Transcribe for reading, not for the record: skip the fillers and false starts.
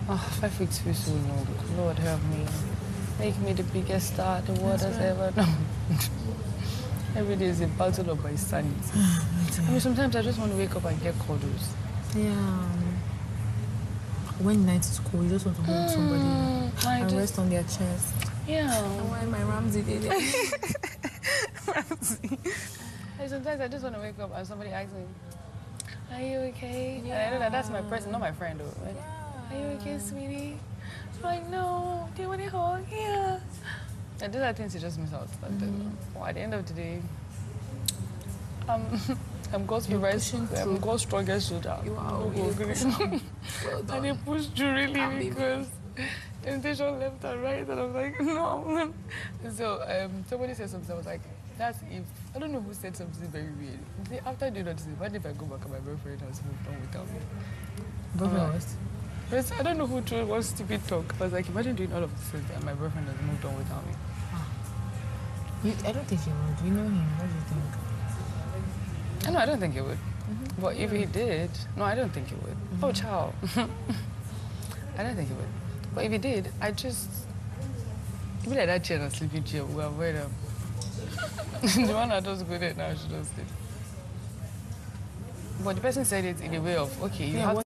Oh, 5 weeks feels so long. Lord help me. Make me the biggest star the world has ever known. Every day is a battle of my sanity. I mean, sometimes I just want to wake up and get cuddles. Yeah. When night is cold, you just want to hold somebody and rest on their chest. Yeah. And why my Ramsey did it. Ramsey. Sometimes I just want to wake up and somebody asks me, "Are you okay?" Yeah. And I know that that's my person, not my friend though. Like, yeah. "Are you okay, sweetie?" I'm like, "No. Do you want a hug?" Yeah. And those are things you just miss out. But well, at the end of the day, I'm God's favorite. I'm God's strongest soldier. You are. Well done. And he pushed through really because temptation left and right, and I was like, no. So somebody said something. I was like, that's if I don't know who said something very weird. After I did not say, what if I go back and my boyfriend has moved on without me? Boyfriend was? I don't know who told one stupid talk. I was like, imagine doing all of this and my boyfriend has moved on without me. I don't think he would. You know him. What do you think? I don't think he would. But if he did, no, I don't think he would. Oh, child. I don't think he would. But if he did, I just... It'd be like that chair and sleeping chair. We avoid him. The one I just go there now, she just did. But the person said it in a way of, okay, you have